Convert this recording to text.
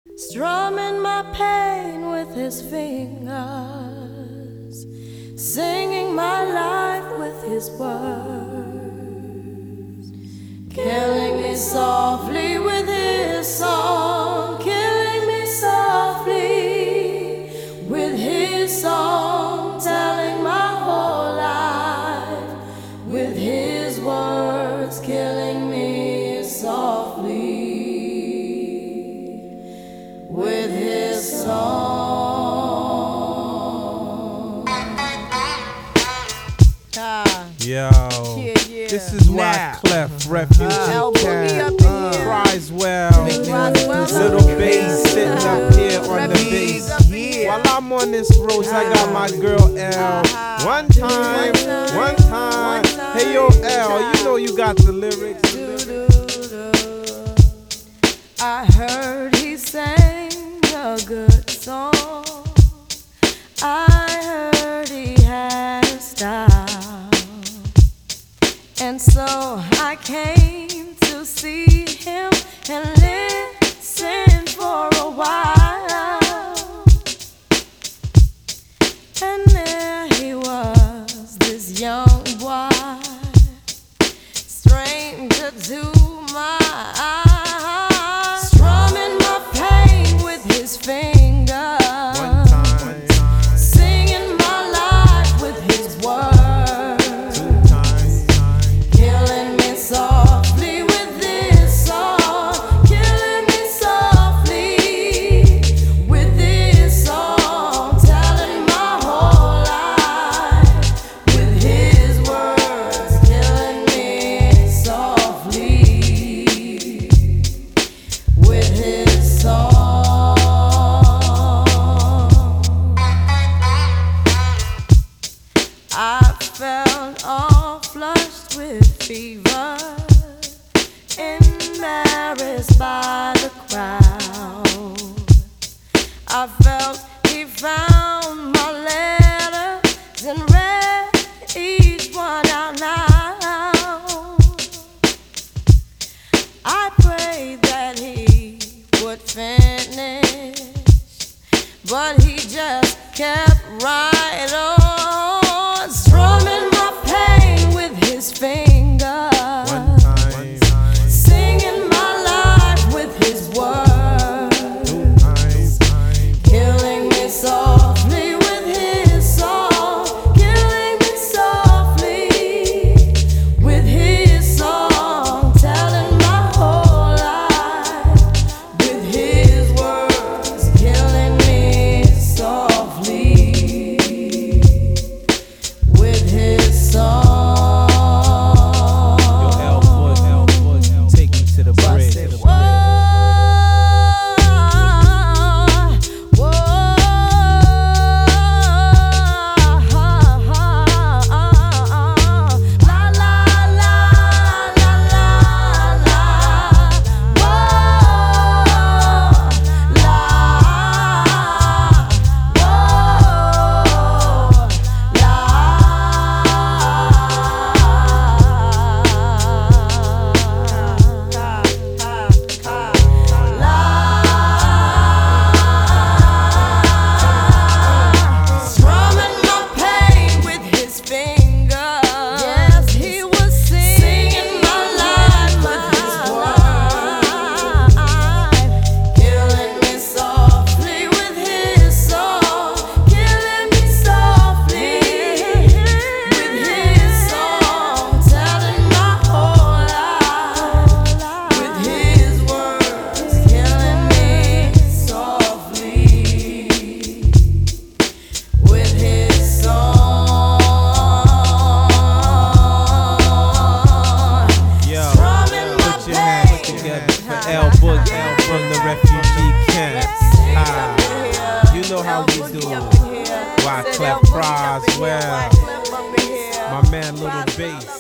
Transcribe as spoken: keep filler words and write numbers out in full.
strumming my pain with his fingers, singing my life with his words, killing me softly with his song, killing me softly with his song, telling my whole life with his words, killing me softly with his song. Ah, Yo, yeah, yeah. this is why Nah. Clef Refugee Uh, Camp Boogie up in here. cries well. Roswell. Little bass sitting up here on the Refugees bass. up in here. While I'm on this road, I got my girl L. One time, one time. Hey yo, L, you know you got the lyrics. I heard he sang a good song. I heard he had a style, and so I came to see him and listen for a while. And there he was, this young boy, stranger to my eyes, strumming my pain with his fingers, One time, singing my life with his words, two times, killing me softly with this song, killing me softly with this song, telling my whole life with his words, killing me softly with his song. I felt all flushed with fever, embarrassed by the crowd. I felt he found my letters and read each one out loud. I prayed that he would finish, but he just kept right on, strumming my pain with his fingers, one time, singing my life with his words, two times, killing me softly with his song, killing me softly with his song, telling my whole life with his words, killing me softly with his song. Yo, L foot, L foot, take me to the bridge. Whoa, whoa, la la la la la la, whoa, la, strumming my pain with his fingers. Yes, he was singing my life with his words, killing me softly with his song, killing me softly with his song, telling my whole life with his words, killing me softly with his song. Yo, Strumming my put your hands pain. together for L Book L from the refugee camp. Ah, you know how we do. Why Clef cries well. My man Little Bass.